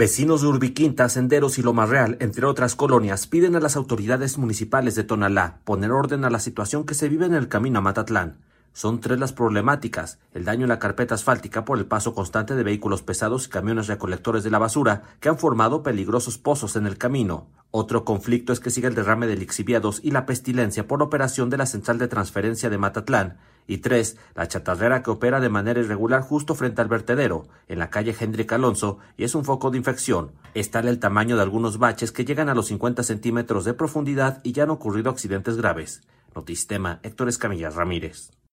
Vecinos de Urbiquinta, Senderos y Loma Real, entre otras colonias, piden a las autoridades municipales de Tonalá poner orden a la situación que se vive en el camino a Matatlán. Son tres las problemáticas: el daño en la carpeta asfáltica por el paso constante de vehículos pesados y camiones recolectores de la basura que han formado peligrosos pozos en el camino. Otro conflicto es que sigue el derrame de lixiviados y la pestilencia por la operación de la central de transferencia de Matatlán. Y tres, la chatarrera que opera de manera irregular justo frente al vertedero, en la calle Hendrik Alonso, y es un foco de infección. Es tal el tamaño de algunos baches que llegan a los 50 centímetros de profundidad y ya han ocurrido accidentes graves. Notistema, Héctor Escamilla Ramírez.